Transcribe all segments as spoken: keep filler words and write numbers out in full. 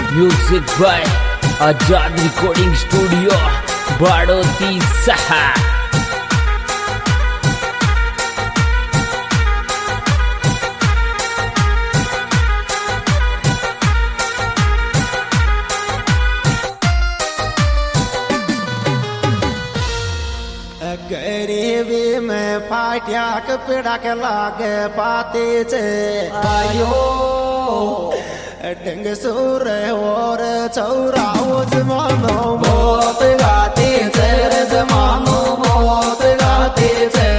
Music by Azad recording studio Baroti सहा। गरीबी में फाटिया कपड़ा के लागे पाते छे आयो ढंग सुर और चौरा जमानो बहुत गाते छे जमानो बहुत गाते छे।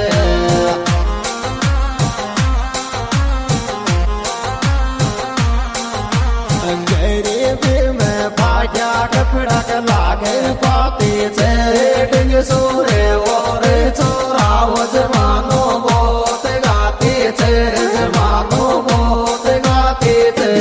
गरीबी में फाटिया कपड़ा के लागे पाते छे ढंग सुर और चौरा जमानो बहुत गाते छे जमानो बहुत गाते छे।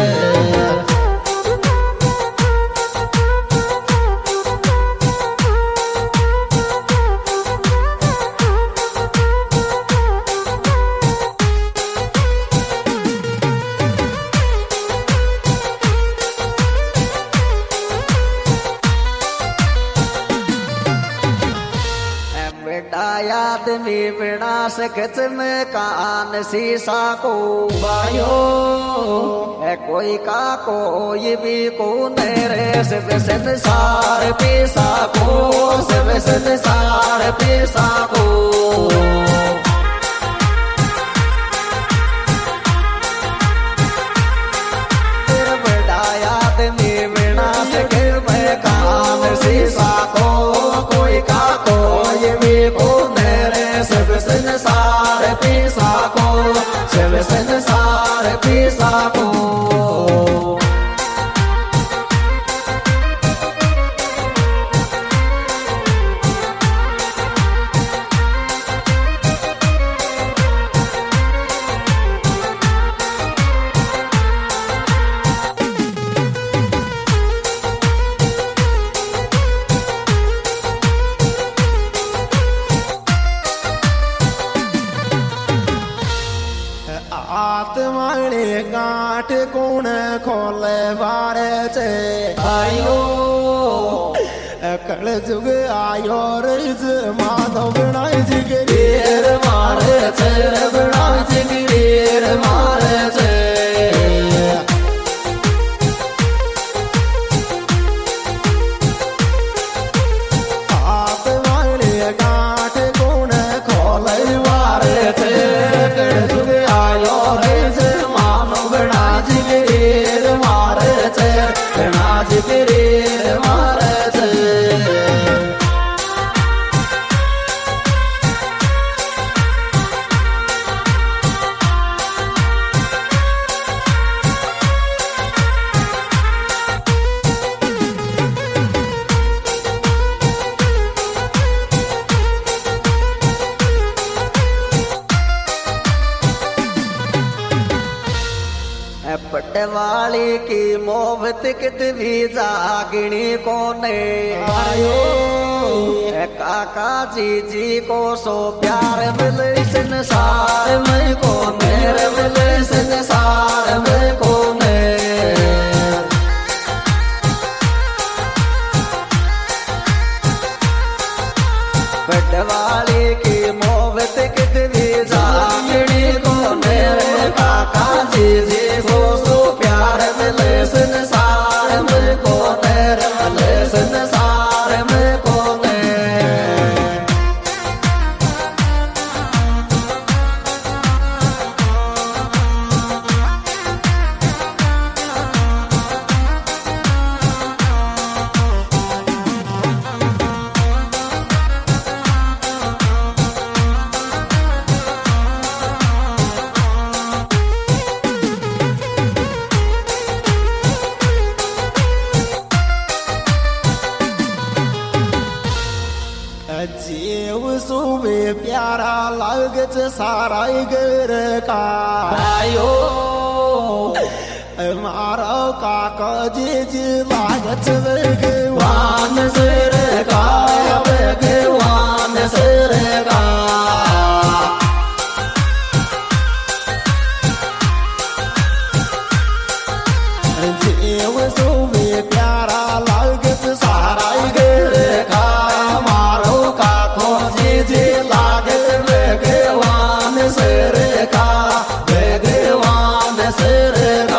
आदमी बिना सकच में कान शीशा को बायो है कोई का कोई भी को नेरे सब संसार पैसा को सब संसार पैसा को। बड़ा आदमी बिना सकच में कान शीशा को कोई का कोई भी को सब संसार पैसा को सब संसार पैसा को। आत्माने गांठ कौन खोले बारे छे आयो कल जुग आयो रिज माधव बनाई जिगरीर मारे छे बनाई जिगरीर मारे छे। आत्माने गांठ कौन खोले बारे छे कल जुग आयो रिज मानो बना जिगरीर मारे छे बना जिगरीर मारे छे। पटवाली की मोहब्बत कितनी जागनी कोने आयो काका जी जी को सो प्यार मिले संसार में को मेरे मिले संसार में को ने। पटवाली की मोहब्बत कितनी जागनी को मेरे काका जी जी को सो प्यार मिले संसार में को मेरे मिले संसार में को ने। जीव सुबे प्यारा लागत सारा घर का आयो मारो काका जी जी लागत भगवान सिर का भगवान सिर का। देव सोवे प्यारा लागत सारा गे का मारो का खोजे जे लागत भगवान सिर का भगवान सिर का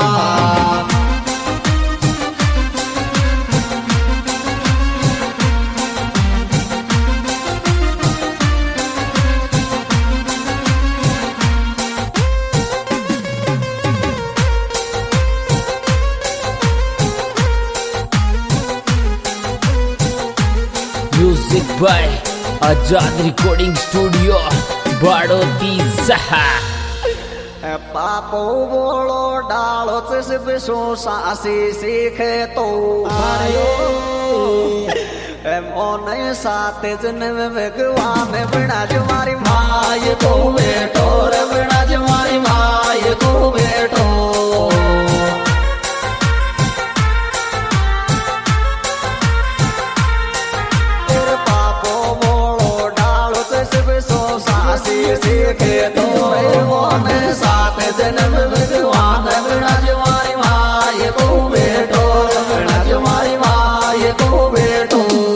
music by Azad recording studio Baroti सहा पापो बोलो डालो बिसो सासी सीखे तो मोन सात जन्म भगवान बिना जमारी माय को बेटो रे बिना जमारी माय को बेटो सीखे तो मोन सात जन्म भगवान बिना जमारी माय को बेटो बिना जमारी माय को बेटो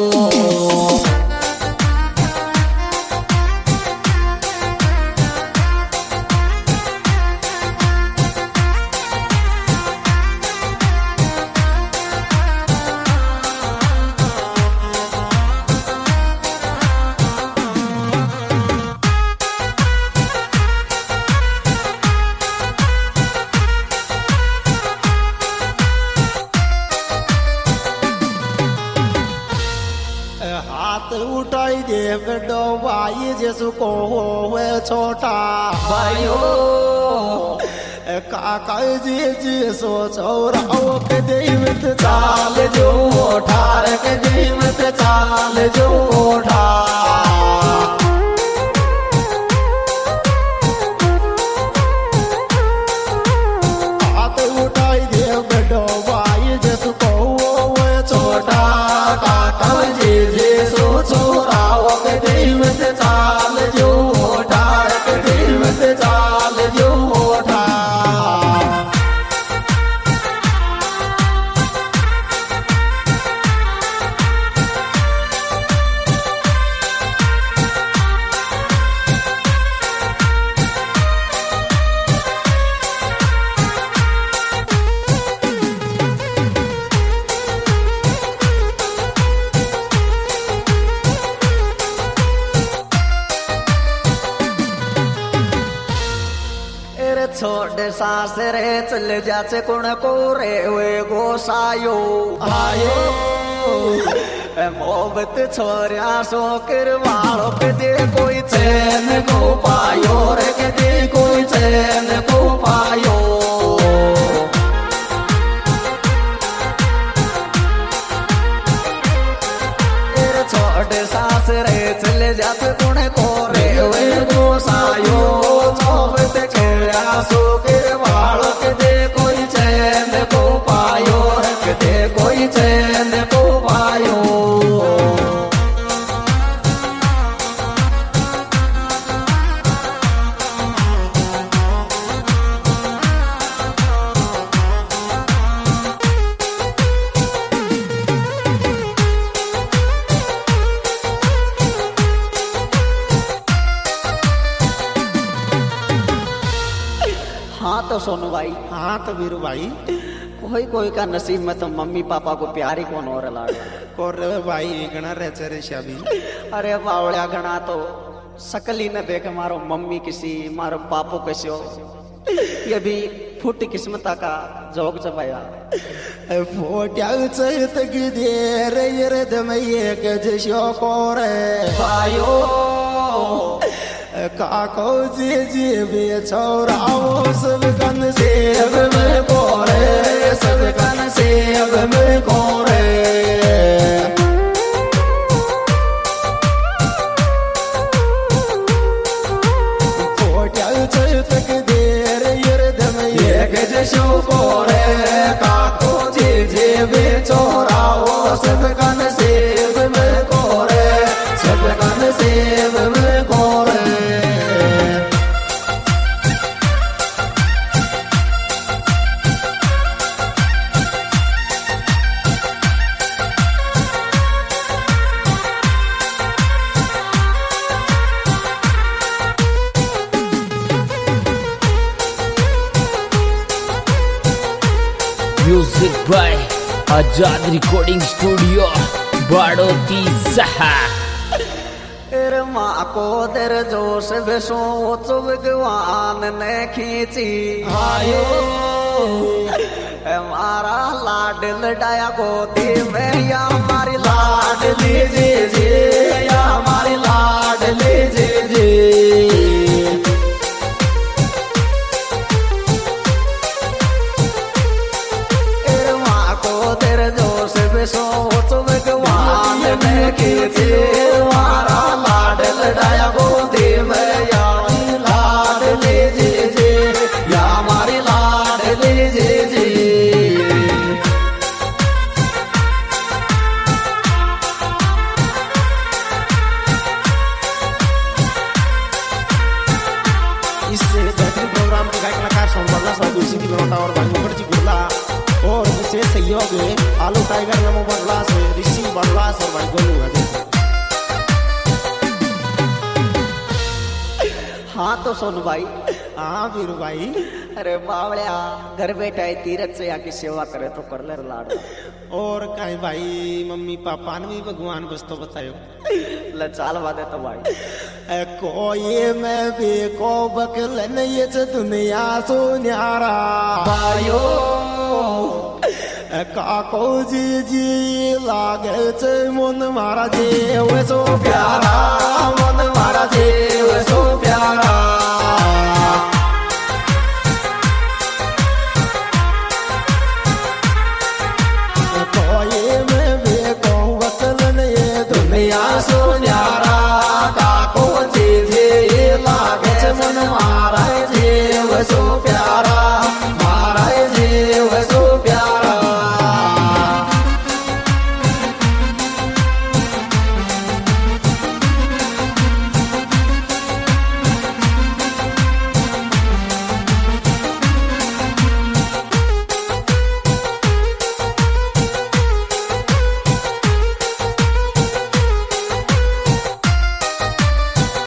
हाथ उठाई दे बड़ो भाई जिसको हुए छोटा भाइयो काका जी जी सो चौराओ के देवत चाल जो ठार के देवत चाल जो ठार हाथ उठाई दे बड़ो भाई जिसको हुए छोटा काका जी जी सो चौराओ के देवत चाल जो ठार के देवत चाल जो ठार छोड़ सासरे चल जाचे कुण को रे वे गोसायो आयो मोहब्बत छोरिया सो करवालो के दे कोई चैन को पायो रे के दे कोई चैन को पायो छोड़ सासरे चल जाचे कुण को रे वे गोसायो मोहब्बत छोरिया सो करवालो के दे कोई चैन को पायो के दे कोई चैन को पायो हाँ तो सोनू भाई हाँ तो वीरू भाई कोई कोई का नसीब में तो मम्मी पापा को प्यार ही कौन हो रहा और भाई गणा रहे चरे शाबी अरे बावड़िया गणा तो सकल ही न देख मारो मम्मी किसी मारो पापो किसी हो ये भी फुट किस्मत का जोग चबाया फोट्या चैत की देर ये दम एक जशो कोरे भाइयो काको जी जी बे छोराओ सब कन सेव में कोरे सब कन सेव में कोरे फोट्या चैत की देर ये दम एक जशो कोरे काको जी जी बे छोराओ सब कन सेव में कोरे सब कन सेव में कोरे music by Azad recording studio Baroti सहा। तेरे माँ को तेरे जोश बेसो तो भगवान ने खींची आयो हमारा लाड लडाया गोदी में या हमारी लाड लाड लीजिए जी या हमारी लाड लीजिए जी। तेरे माँ को तेरे जोश बेसो तो भगवान ने खींची हमारा लाड लडाया गोदी में या हमारी लाड लीजिए जी या हमारी लाड लीजिए जी। इससे बेहतरीन प्रोग्राम के गायक कलाकार सोमवार साहब इसी की बनोटा और भाई मुखर्जी गुरला और विशेष सहयोग है आलू टाइगर नमो बंगला से ऋषि बंगला और भाई गोलू है। हाँ तो सोनू भाई। हाँ वीरू भाई। अरे बावड़िया घर बैठा है तीरथ से आके सेवा करे तो कर ले लाड। और कहीं भाई मम्मी पापा ने भी भगवान बस तो बतायो लचाल वादे तो भाई ए कोई मैं भी को बकलन ये च दुनिया सो न्यारा भाइयो ए काको जी जी लागे च मन मारा जेव सो प्यारा मन मारा जेव सो प्यारा। कोई मैं भी को बकलन ये दुनिया सो